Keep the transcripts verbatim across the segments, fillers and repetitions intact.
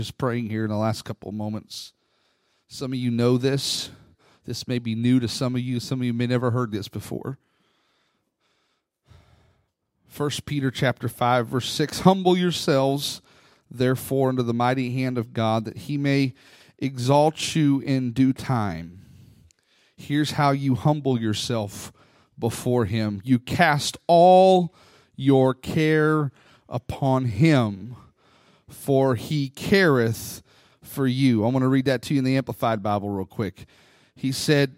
Just praying here in the last couple of moments. Some of you know this. This may be new to some of you. Some of you may never heard this before. First Peter chapter five, verse six. Humble yourselves, therefore, under the mighty hand of God, that he may exalt you in due time. Here's how you humble yourself before him. You cast all your care upon him, for he careth for you. I want to read that to you in the Amplified Bible real quick. He said,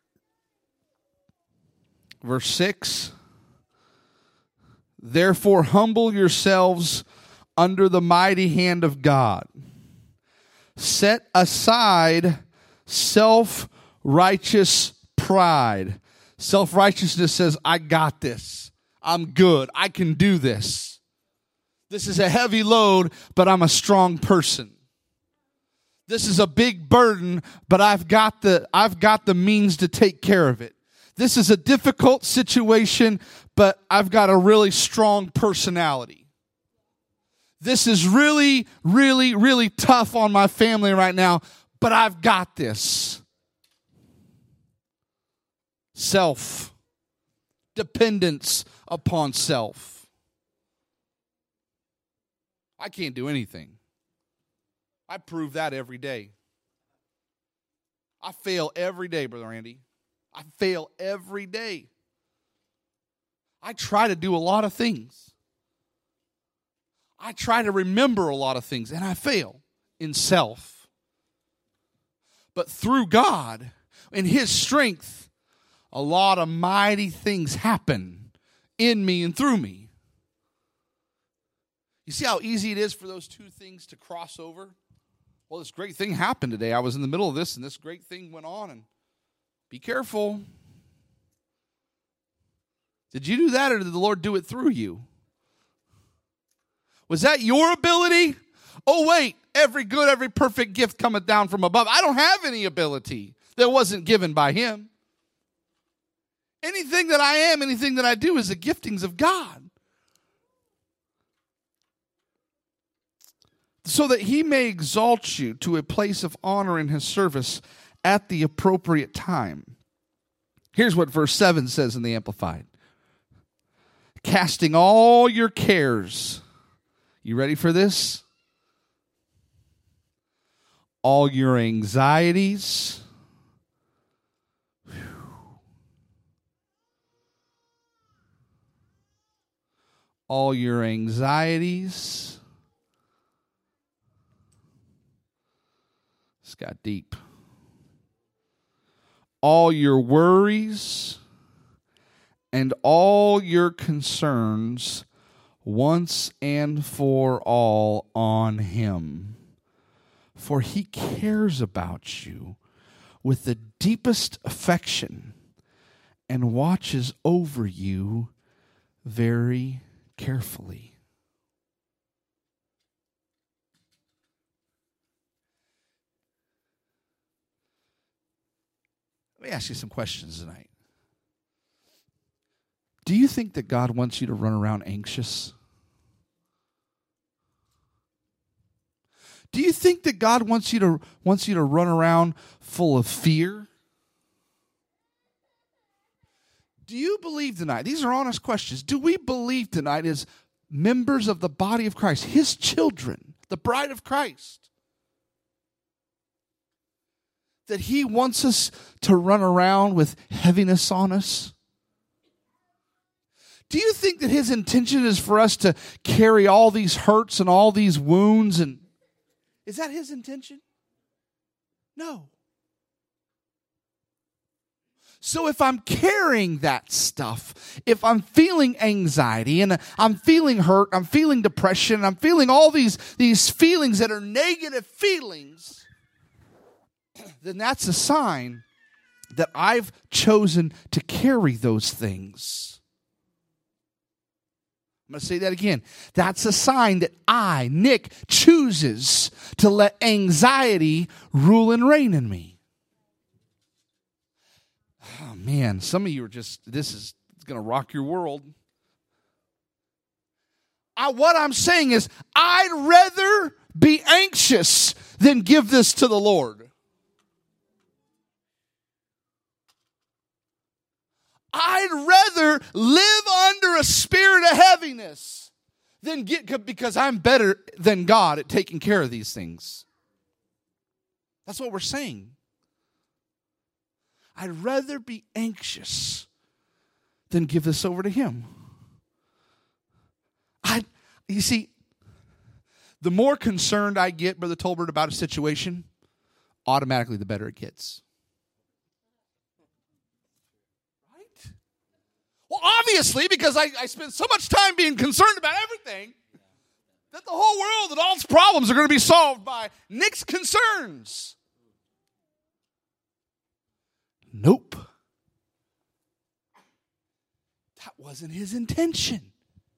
verse six, therefore humble yourselves under the mighty hand of God. Set aside self-righteous pride. Self-righteousness says, I got this. I'm good. I can do this. This is a heavy load, but I'm a strong person. This is a big burden, but I've got the I've got the means to take care of it. This is a difficult situation, but I've got a really strong personality. This is really, really, really tough on my family right now, but I've got this. Self. Dependence upon self. I can't do anything. I prove that every day. I fail every day, Brother Andy. I fail every day. I try to do a lot of things. I try to remember a lot of things, and I fail in self. But through God, in his strength, a lot of mighty things happen in me and through me. You see how easy it is for those two things to cross over? Well, this great thing happened today. I was in the middle of this, and this great thing went on, and be careful. Did you do that, or did the Lord do it through you? Was that your ability? Oh, wait, every good, every perfect gift cometh down from above. I don't have any ability that wasn't given by him. Anything that I am, anything that I do is the giftings of God. So that he may exalt you to a place of honor in his service at the appropriate time. Here's what verse seven says in the Amplified. Casting all your cares. You ready for this? All your anxieties. Whew. All your anxieties. This got deep. All your worries and all your concerns once and for all on him. For he cares about you with the deepest affection and watches over you very carefully. Let me ask you some questions tonight. Do you think that God wants you to run around anxious? Do you think that God wants you to wants you to run around full of fear? Do you believe tonight? These are honest questions. Do we believe tonight as members of the body of Christ, his children, the bride of Christ, that he wants us to run around with heaviness on us? Do you think that his intention is for us to carry all these hurts and all these wounds? And is that his intention? No. So if I'm carrying that stuff, if I'm feeling anxiety and I'm feeling hurt, I'm feeling depression, I'm feeling all these, these feelings that are negative feelings, then that's a sign that I've chosen to carry those things. I'm going to say that again. That's a sign that I, Nick, chooses to let anxiety rule and reign in me. Oh, man, some of you are just, this is going to rock your world. I, what I'm saying is, I'd rather be anxious than give this to the Lord. I'd rather live under a spirit of heaviness than get, because I'm better than God at taking care of these things. That's what we're saying. I'd rather be anxious than give this over to Him. I, you see, the more concerned I get, Brother Tolbert, about a situation, automatically the better it gets. Right? Well, obviously, because I, I spend so much time being concerned about everything, that the whole world and all its problems are going to be solved by Nick's concerns. Nope. That wasn't His intention.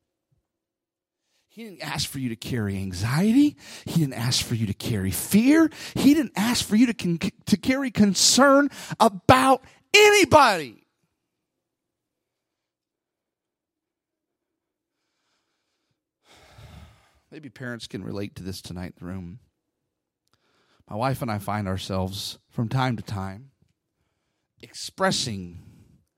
He didn't ask for you to carry anxiety. He didn't ask for you to carry fear. He didn't ask for you to, con- to carry concern about anybody. Maybe parents can relate to this tonight in the room. My wife and I find ourselves from time to time expressing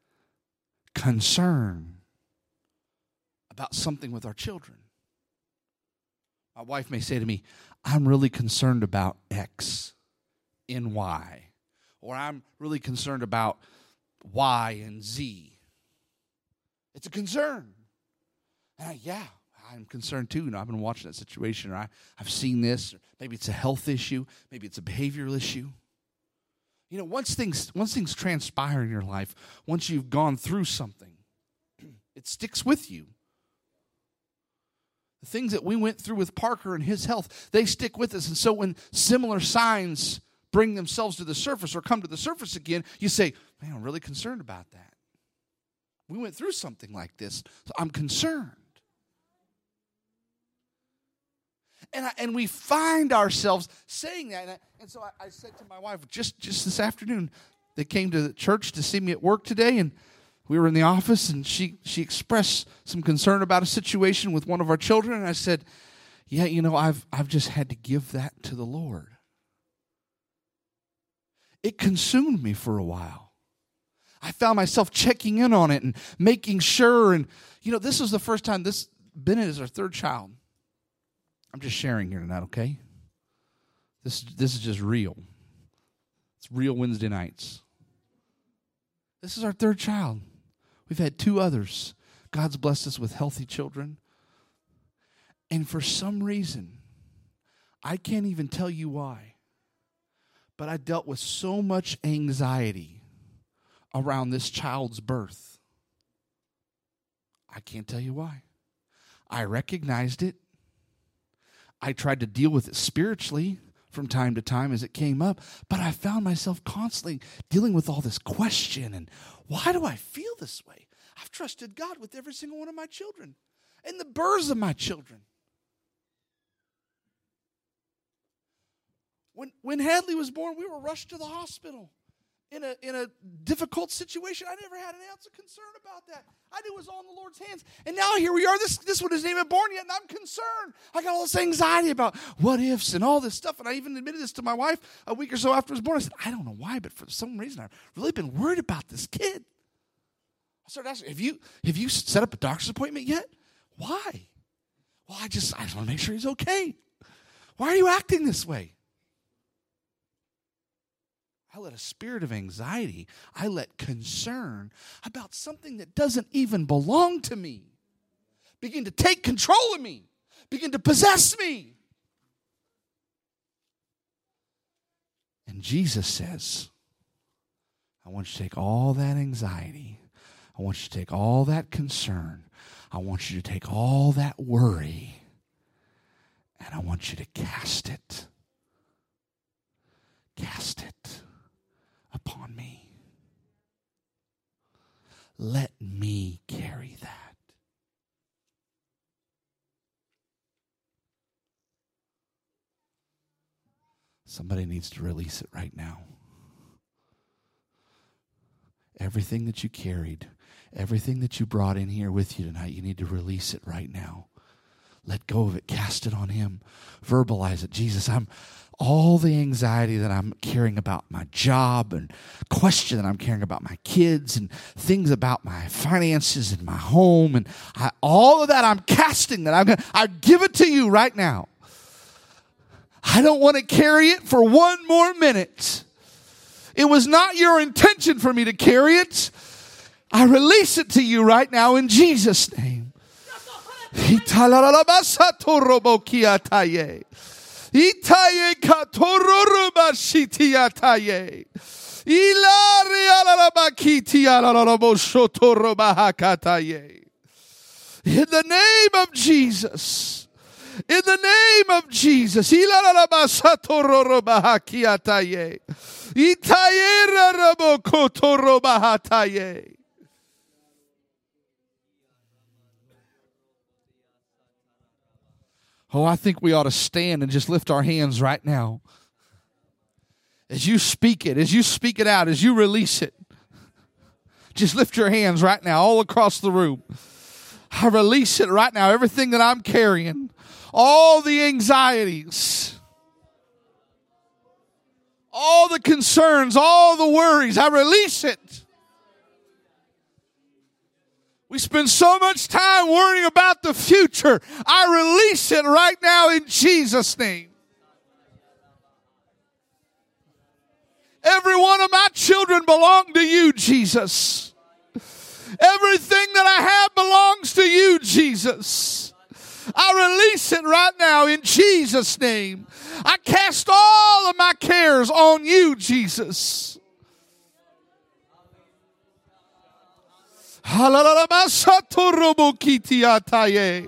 concern about something with our children. My wife may say to me, I'm really concerned about X in Y. Or I'm really concerned about Y and Z. It's a concern. And I, yeah, I'm concerned too. You know, I've been watching that situation, or I, I've seen this. Or maybe it's a health issue. Maybe it's a behavioral issue. You know, once things once things transpire in your life, once you've gone through something, it sticks with you. The things that we went through with Parker and his health, they stick with us. And so when similar signs bring themselves to the surface or come to the surface again, you say, man, I'm really concerned about that. We went through something like this, so I'm concerned. And I, and we find ourselves saying that. And, I, and so I, I said to my wife, just, just this afternoon, they came to the church to see me at work today, and we were in the office, and she, she expressed some concern about a situation with one of our children. And I said, yeah, you know, I've I've just had to give that to the Lord. It consumed me for a while. I found myself checking in on it and making sure. And, you know, this was the first time this, Bennett is our third child. I'm just sharing here tonight, okay? This, this is just real. It's real Wednesday nights. This is our third child. We've had two others. God's blessed us with healthy children. And for some reason, I can't even tell you why, but I dealt with so much anxiety around this child's birth. I can't tell you why. I recognized it. I tried to deal with it spiritually from time to time as it came up, but I found myself constantly dealing with all this question and why do I feel this way? I've trusted God with every single one of my children and the births of my children. When when Hadley was born, we were rushed to the hospital in a in a difficult situation. I never had an ounce of concern about that. I knew it was all in the Lord's hands. And now here we are. This this one isn't even born yet, and I'm concerned. I got all this anxiety about what ifs and all this stuff. And I even admitted this to my wife a week or so after he was born. I said, I don't know why, but for some reason I've really been worried about this kid. I started asking, have you have you set up a doctor's appointment yet? Why? Well, I just I just want to make sure he's okay. Why are you acting this way? I let a spirit of anxiety, I let concern about something that doesn't even belong to me begin to take control of me, begin to possess me. And Jesus says, I want you to take all that anxiety, I want you to take all that concern, I want you to take all that worry, and I want you to cast it. Cast it upon me. Let me carry that. Somebody needs to release it right now. Everything that you carried, everything that you brought in here with you tonight, you need to release it right now. let go of it. Cast it on him. Verbalize it. Jesus, I'm all the anxiety that I'm carrying about my job and question that I'm carrying about my kids and things about my finances and my home and I, all of that I'm casting that I'm going to, I give it to you right now. I don't want to carry it for one more minute. It was not your intention for me to carry it. I release it to you right now in Jesus' name. Itaye katororoba shitiataye. Ilari alalabakiti alalabo shotoroba hakataye. In the name of Jesus. In the name of Jesus. Ilalaba satororoba hakiataye. Itaye rarabo kotoroba hataye. Oh, I think we ought to stand and just lift our hands right now. As you speak it, as you speak it out, as you release it. Just lift your hands right now all across the room. I release it right now, everything that I'm carrying. All the anxieties. All the concerns, all the worries. I release it. We spend so much time worrying about the future. I release it right now in Jesus' name. Every one of my children belong to you, Jesus. Everything that I have belongs to you, Jesus. I release it right now in Jesus' name. I cast all of my cares on you, Jesus. Halalamasatorobokitiataye.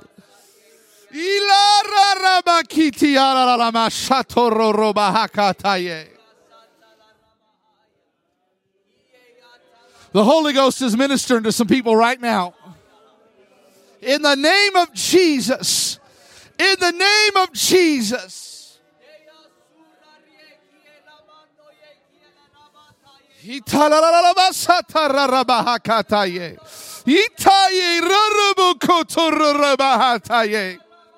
Ilararabakitiaralamashatororobahakataye. The Holy Ghost is ministering to some people right now. In the name of Jesus. In the name of Jesus. Italalalabasatararabahakataye. Itaye rarabokotororabahataye.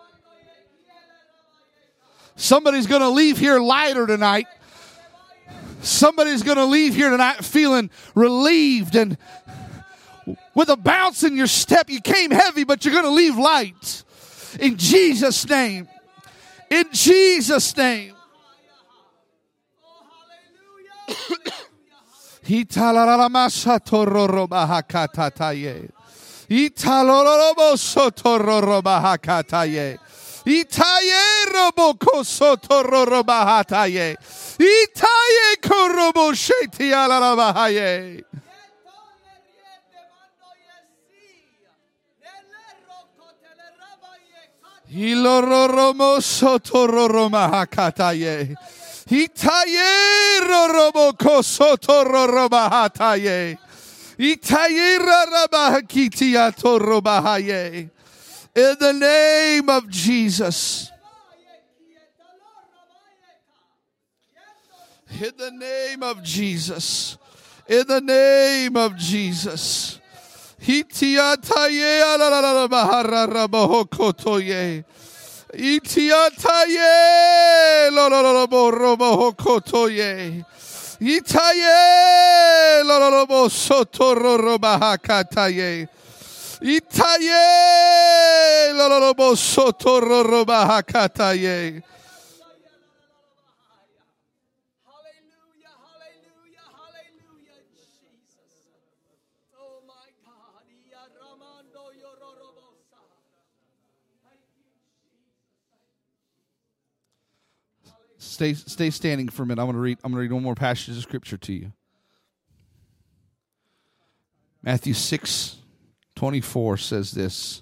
Somebody's going to leave here lighter tonight. Somebody's going to leave here tonight feeling relieved and with a bounce in your step. You came heavy, but you're going to leave light. In Jesus' name. In Jesus' name. Italalamashatororobahakataye. Italolobosotororobahakataye. Itaye robokosotororobahataye. Itaye koroboshetialalabahaye. Ilororomosotororomahakataye. Itaye rorobokosotororobahataye. Itaye rarabahakitiatorobahaye. In the name of Jesus. In the name of Jesus. In the name of Jesus. Hitiataye alalalabahararabahokotoye. Itiataye lololoborobohokotoye. Itaye lololobosotororobahakataye. Itaye lololobosotororobahakataye. Stay, stay standing for a minute. I'm going to read. I'm going to read one more passage of scripture to you. Matthew six twenty-four says this: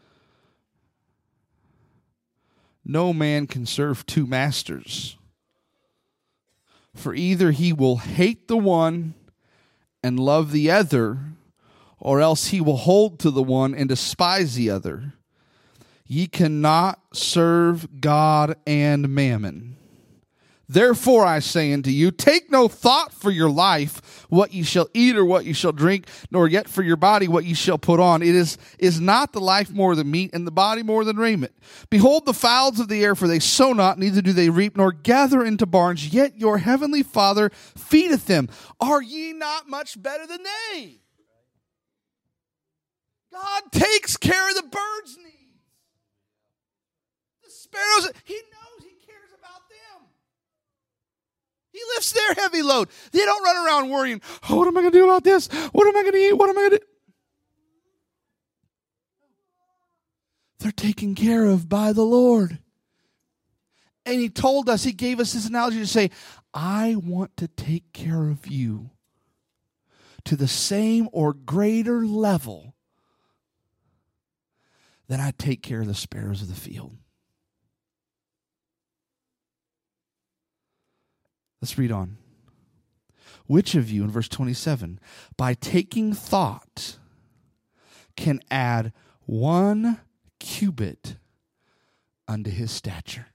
no man can serve two masters, for either he will hate the one and love the other, or else he will hold to the one and despise the other. Ye cannot serve God and mammon. Therefore I say unto you, take no thought for your life, what ye shall eat or what ye shall drink, nor yet for your body what ye shall put on. It is, is not the life more than meat, and the body more than raiment. Behold the fowls of the air, for they sow not, neither do they reap, nor gather into barns, yet your heavenly Father feedeth them. Are ye not much better than they? God takes care of the birds' needs. The sparrows, he knows he cares about them. He lifts their heavy load. They don't run around worrying, oh, what am I going to do about this? What am I going to eat? What am I going to do? They're taken care of by the Lord. And he told us, he gave us this analogy to say, I want to take care of you to the same or greater level than I take care of the sparrows of the field. Let's read on. Which of you, in verse twenty-seven, by taking thought, can add one cubit unto his stature?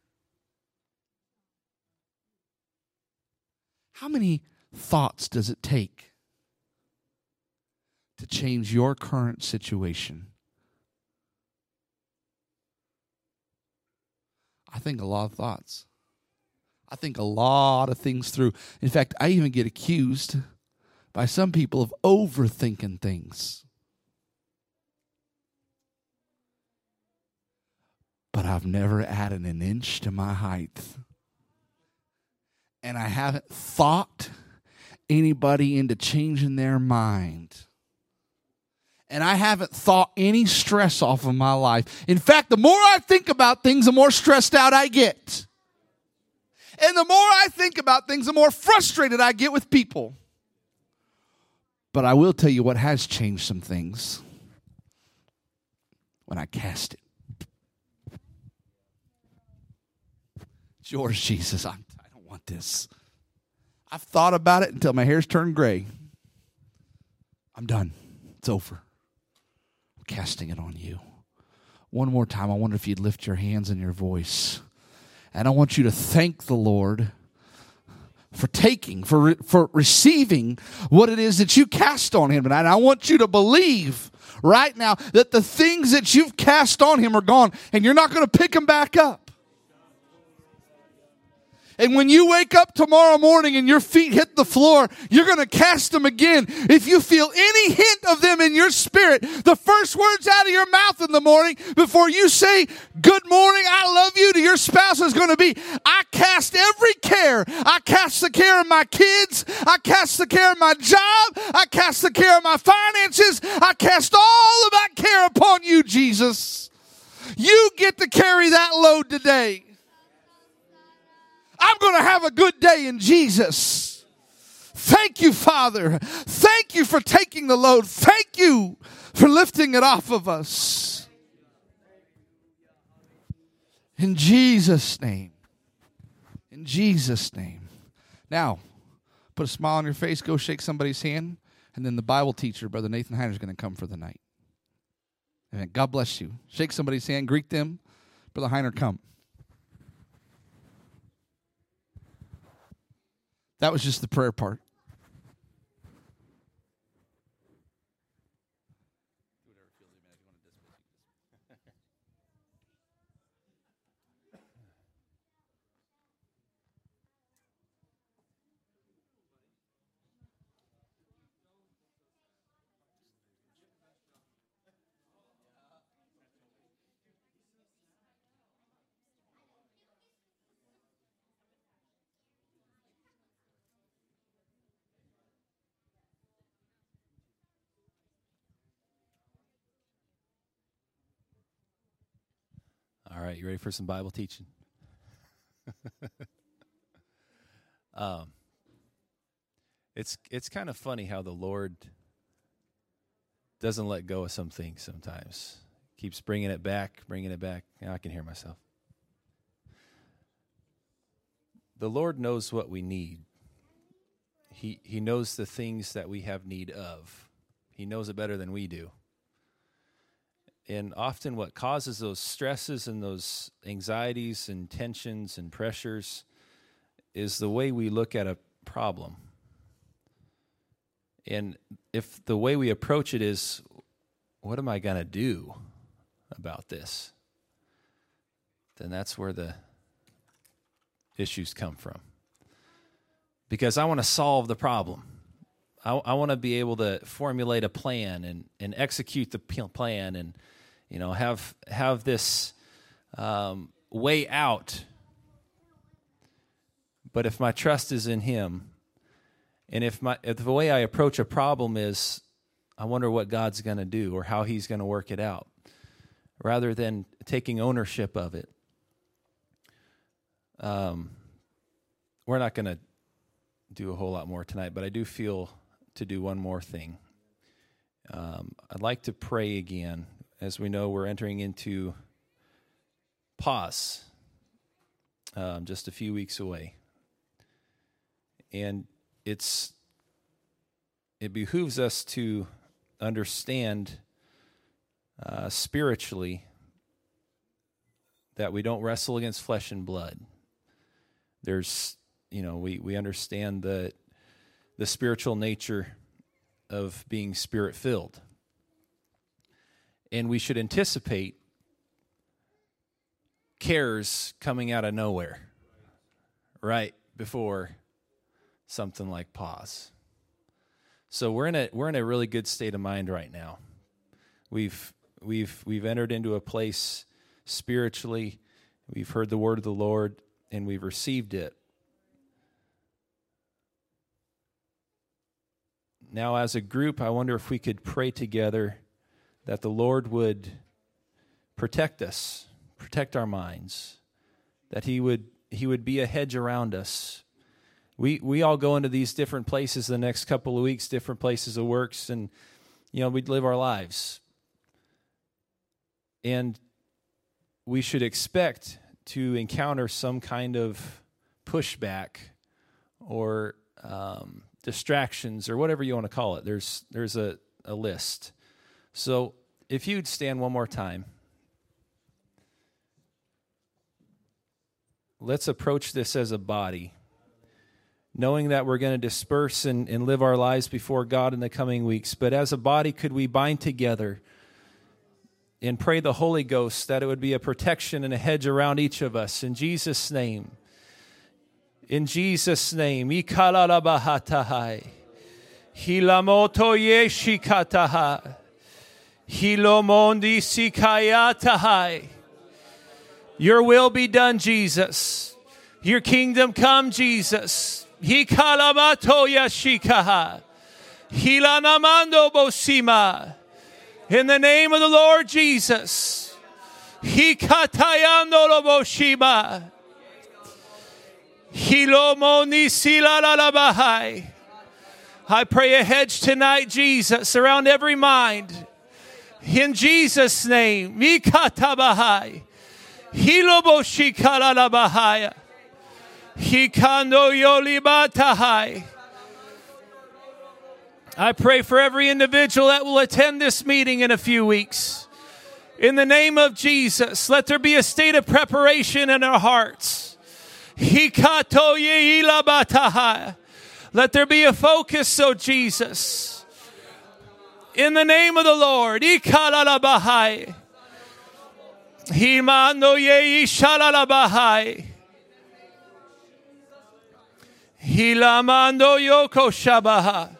How many thoughts does it take to change your current situation? I think a lot of thoughts. I think a lot of things through. In fact, I even get accused by some people of overthinking things. But I've never added an inch to my height. And I haven't thought anybody into changing their mind. And I haven't thought any stress off of my life. In fact, the more I think about things, the more stressed out I get. And the more I think about things, the more frustrated I get with people. But I will tell you what has changed some things. When I cast it. It's yours, Jesus. I'm, I don't want this. I've thought about it until my hair's turned gray. I'm done. It's over. I'm casting it on you. One more time, I wonder if you'd lift your hands and your voice. And I want you to thank the Lord for taking, for, re, for receiving what it is that you cast on him tonight. And I want you to believe right now that the things that you've cast on him are gone and you're not going to pick them back up. And when you wake up tomorrow morning and your feet hit the floor, you're going to cast them again. If you feel any hint of them in your spirit, the first words out of your mouth in the morning before you say, good morning, I love you, to your spouse is going to be, I cast every care. I cast the care of my kids. I cast the care of my job. I cast the care of my finances. I cast all of that care upon you, Jesus. You get to carry that load today. I'm going to have a good day in Jesus. Thank you, Father. Thank you for taking the load. Thank you for lifting it off of us. In Jesus' name. In Jesus' name. Now, put a smile on your face, go shake somebody's hand, and then the Bible teacher, Brother Nathan Heiner, is going to come for the night. Amen. God bless you. Shake somebody's hand, greet them. Brother Heiner, come. That was just the prayer part. All right, you ready for some Bible teaching? um, it's it's kind of funny how the Lord doesn't let go of some things sometimes. Keeps bringing it back, bringing it back. Now I can hear myself. The Lord knows what we need. He He knows the things that we have need of. He knows it better than we do. And often what causes those stresses and those anxieties and tensions and pressures is the way we look at a problem. And if the way we approach it is, what am I going to do about this? Then that's where the issues come from. Because I want to solve the problem. I, I want to be able to formulate a plan and, and execute the plan and, you know, have have this um, way out. But if my trust is in Him, and if my if the way I approach a problem is, I wonder what God's going to do or how He's going to work it out, rather than taking ownership of it, um, we're not going to do a whole lot more tonight. But I do feel to do one more thing. Um, I'd like to pray again. As we know, we're entering into pause, um, just a few weeks away. And it's it behooves us to understand uh, spiritually that we don't wrestle against flesh and blood. There's, you know, we, we understand the the spiritual nature of being spirit-filled. And we should anticipate cares coming out of nowhere right before something like pause. So we're in a we're in a really good state of mind right now. We've we've we've entered into a place spiritually. We've heard the word of the Lord and we've received it. Now, as a group, I wonder if we could pray together that the Lord would protect us, protect our minds, that He would He would be a hedge around us. We we all go into these different places the next couple of weeks, different places of works, and you know, we'd live our lives. And we should expect to encounter some kind of pushback or um, distractions or whatever you want to call it. There's there's a, a list. So if you'd stand one more time. Let's approach this as a body, knowing that we're going to disperse and, and live our lives before God in the coming weeks. But as a body, could we bind together and pray the Holy Ghost that it would be a protection and a hedge around each of us. In Jesus' name. In Jesus' name. Ikalalabahatahay. Hilamoto yeshikataha. Hilomondi sikayatahai. Your will be done, Jesus. Your kingdom come, Jesus. Hikalamato yashikaha. Hilanamando bosima. In the name of the Lord Jesus. Hikatayando loboshima. Hilomoni silalalabahai. I pray a hedge tonight, Jesus, around every mind. In Jesus' name. Mikatabahai. Hiloboshikalabahaya. Hikando yolibatahai. I pray for every individual that will attend this meeting in a few weeks. In the name of Jesus, let there be a state of preparation in our hearts. Hikato yeilabatahai. Let there be a focus, oh Jesus. In the name of the Lord. Ikalalabahai. Himando yei shalalabahai. Hilamando yoko shabaha.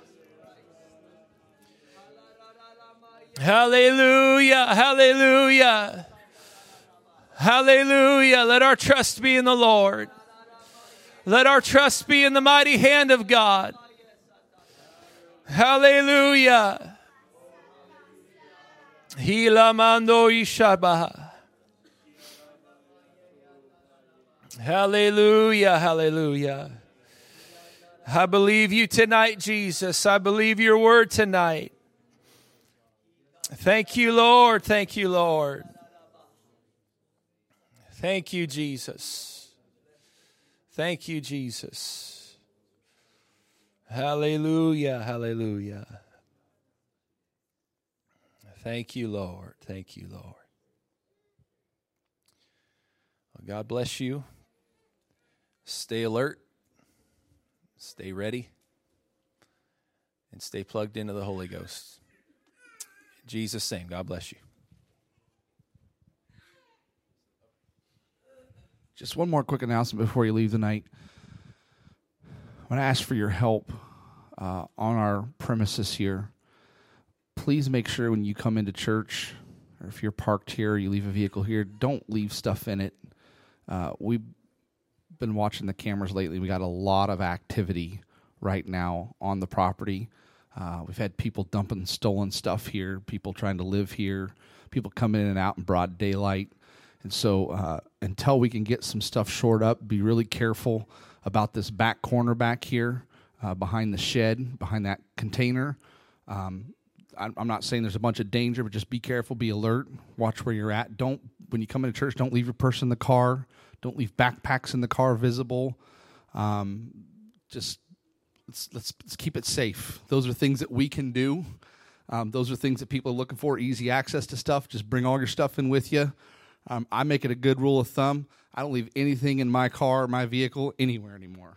Hallelujah, hallelujah. Hallelujah. Let our trust be in the Lord. Let our trust be in the mighty hand of God. Hallelujah. Hilamando ishabaha. Hallelujah, hallelujah. I believe you tonight, Jesus. I believe your word tonight. Thank you, Lord. Thank you, Lord. Thank you, Jesus. Thank you, Jesus. Hallelujah, hallelujah. Thank you, Lord. Thank you, Lord. Well, God bless you. Stay alert. stay ready, and stay plugged into the Holy Ghost. In Jesus' name, God bless you. Just one more quick announcement before you leave tonight. I want to ask for your help uh, on our premises here. Please make sure when you come into church, or if you're parked here, or you leave a vehicle here, don't leave stuff in it. Uh, we've been watching the cameras lately. We got a lot of activity right now on the property. Uh, we've had people dumping stolen stuff here, people trying to live here, people coming in and out in broad daylight. And so uh, until we can get some stuff shored up, be really careful about this back corner back here uh, behind the shed, behind that container. Um, I'm, I'm not saying there's a bunch of danger, but just be careful, be alert, watch where you're at. Don't, when you come into church, don't leave your purse in the car. Don't leave backpacks in the car visible. Um, just let's, let's let's keep it safe. Those are things that we can do. Um, those are things that people are looking for, easy access to stuff. Just bring all your stuff in with you. Um, I make it a good rule of thumb. I don't leave anything in my car or my vehicle anywhere anymore.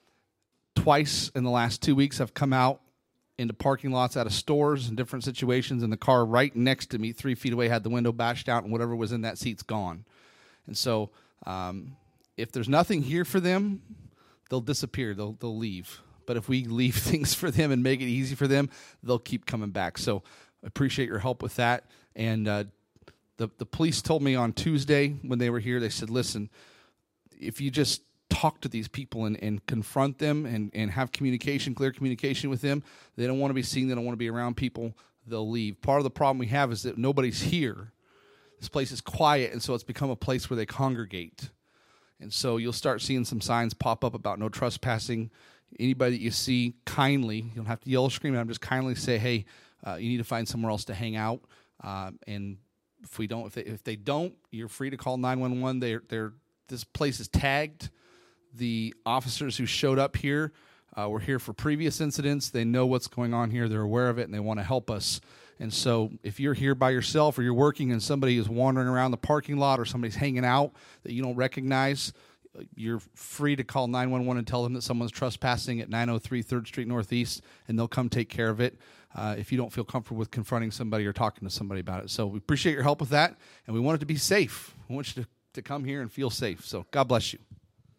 Twice in the last two weeks, I've come out into parking lots out of stores and different situations, and the car right next to me, three feet away, had the window bashed out, and whatever was in that seat's gone. And so um, if there's nothing here for them, they'll disappear. They'll they'll leave. But if we leave things for them and make it easy for them, they'll keep coming back. So I appreciate your help with that. And uh, the the police told me on Tuesday when they were here, they said, listen, if you just talk to these people and, and confront them and, and have communication, clear communication with them, they don't want to be seen, they don't want to be around people, they'll leave. Part of the problem we have is that nobody's here. This place is quiet, and so it's become a place where they congregate. And so you'll start seeing some signs pop up about no trespassing. Anybody that you see, kindly, you don't have to yell or scream at them, just kindly say, hey, uh, you need to find somewhere else to hang out. Uh, and if we don't, if they, if they don't, you're free to call nine one one. They're, they're, this place is tagged. The officers who showed up here uh, were here for previous incidents. They know what's going on here. They're aware of it, and they want to help us. And so if you're here by yourself or you're working and somebody is wandering around the parking lot or somebody's hanging out that you don't recognize, you're free to call nine one one and tell them that someone's trespassing at nine oh three third Street Northeast, and they'll come take care of it uh, if you don't feel comfortable with confronting somebody or talking to somebody about it. So we appreciate your help with that, and we want it to be safe. We want you to, to come here and feel safe. So God bless you.